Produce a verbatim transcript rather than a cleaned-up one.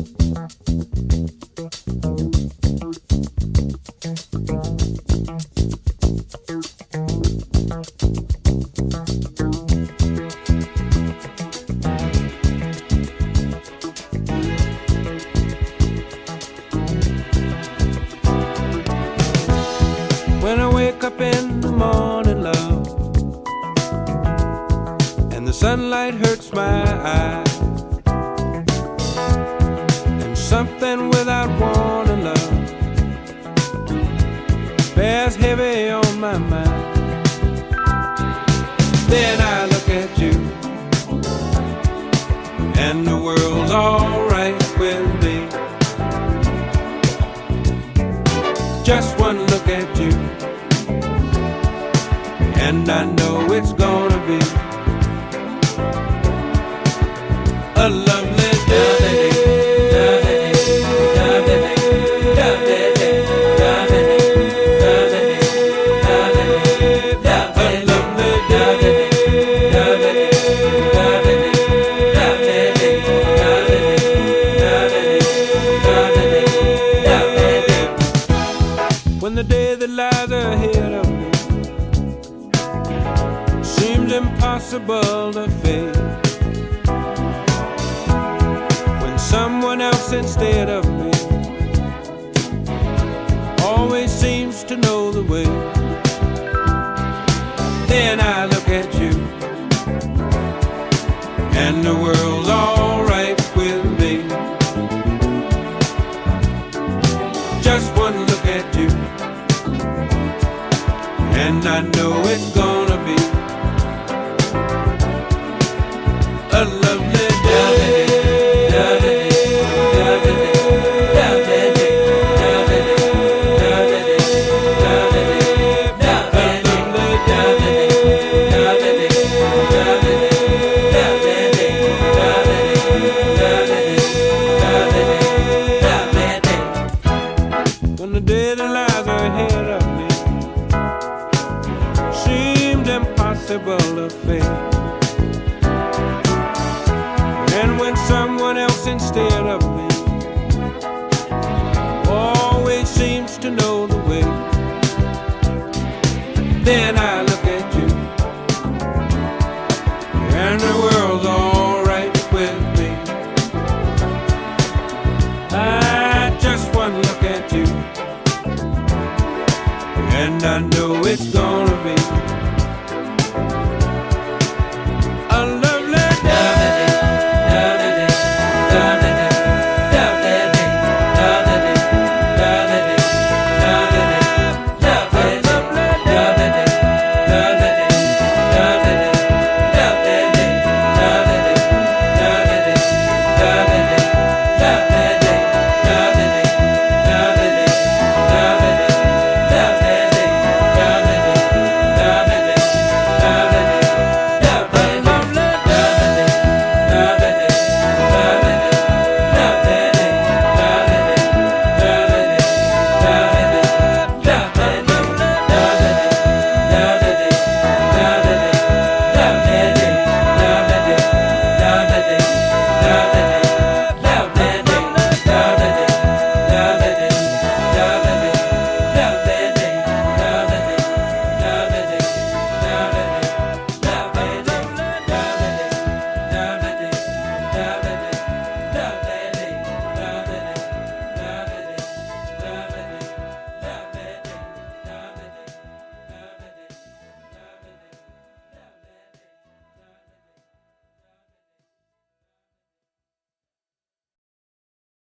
When I wake up in the morning, love, and the sunlight hurts my eyes, and something without warning, love, bears heavy on my mind. Then I look at you, and the world's alright with me. Just one look at you, and I know it's gonna be a lovely day. When the day that lies ahead of me seems impossible to face, when someone else instead of me always seems to know the way, then I look at you, and the world's alright with me. Just one look at you, and I know it's gonna be a lovely day. When the day that lies ahead of me seemed impossible to face, and when someone else instead of me